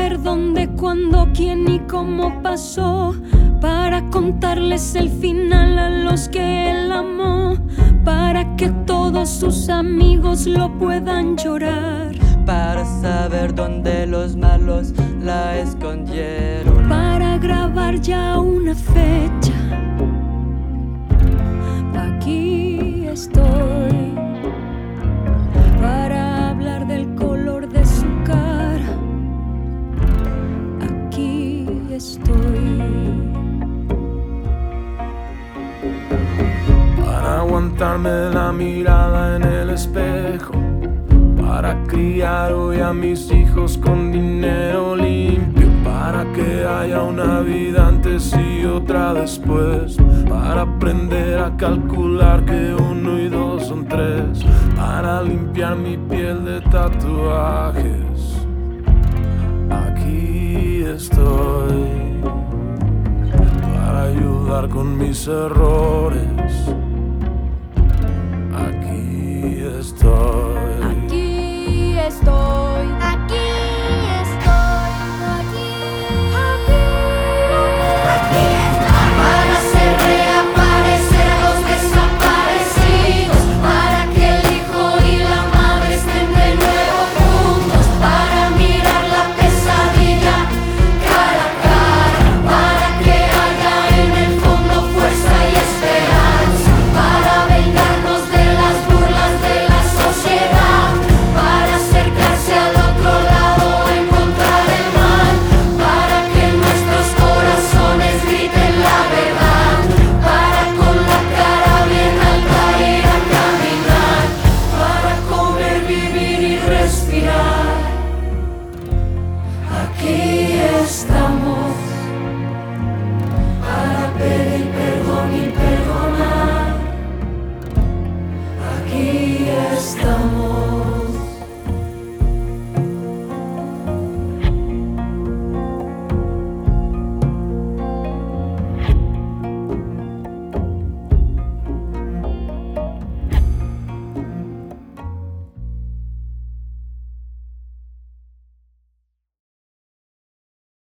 saber dónde, cuándo, quién y cómo pasó, para contarles el final a los que él amó, para que todos sus amigos lo puedan llorar, para saber dónde los malos la escondieron, para grabar ya una fecha. Aquí estoy para hablar del color de su cara. Aquí estoy para aguantarme la mirada en el espejo, para criar hoy a mis hijos con dinero limpio, para que haya una vida antes y otra después, para aprender a calcular que 1 y 2 son 3, para limpiar mi piel de tatuajes. Aquí estoy para ayudar con mis errores. Aquí estoy. Aquí estoy